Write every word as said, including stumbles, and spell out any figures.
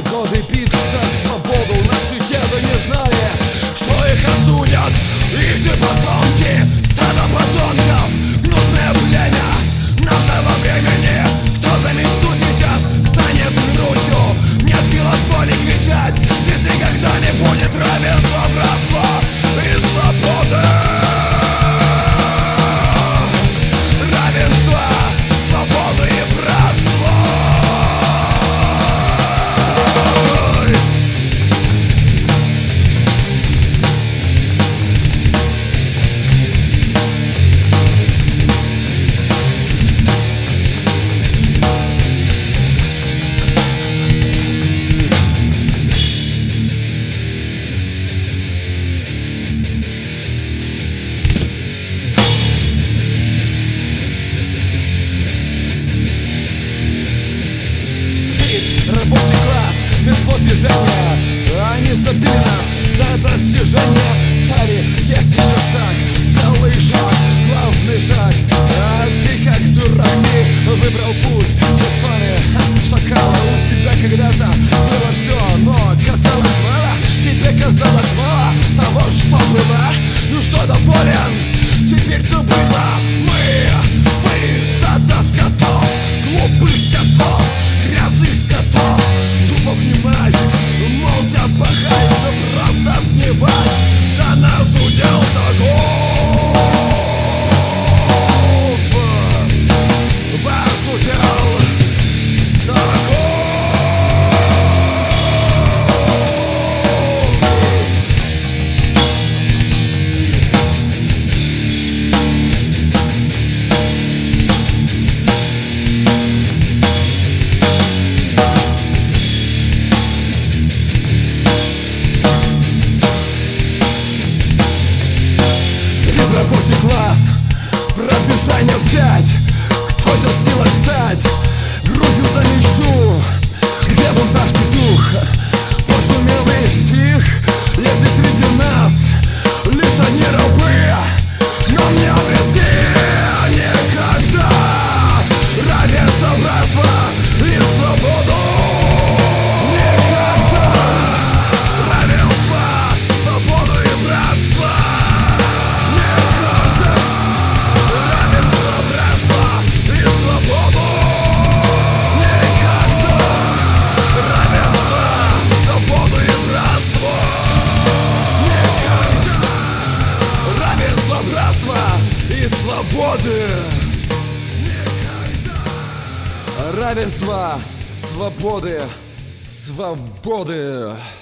Все годы битв за свободу наши деды не знали, что их осудят их же потомки. Стадо подонков, нужное племя нашего времени. Кто за мечту сейчас станет грудью? Нет сил от боли кричать. Здесь никогда не будет равенства, братства и свободы. Равенство, свободы и братство. Рабочий класс, мертво движение. Они забили нас до достижения цели. Есть еще шаг, целый шаг, главный шаг. А ты как дурак, ты выбрал путь без пары шакала. У тебя когда-то было все, но казалось мало. Тебе казалось мало того, что было. Ну что, доволен? Теперь ты было. Мы, вы, стадо скотов, глупых скотов, грязных скотов. Тупо внимать, молча пахать, да просто сбивать. Да наш удел таков, ваш удел таков. Рабочий класс, продвижение взять. Кто сейчас силой встать? Грудью за мечту, где бунтарский дух? Пошумелый стих, если среди нас лишь одни рабы, нам не обрести никогда равенство, братство и свободу. Никогда равенство, свободу и братство. Свободы! Равенство, свободы, свободы!